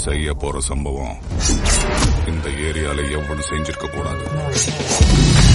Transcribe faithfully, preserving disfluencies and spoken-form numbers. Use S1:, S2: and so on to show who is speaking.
S1: செய்ய போற சம்பவம் இந்த ஏரியால எவ்வளவு செஞ்சிருக்க கூடாது.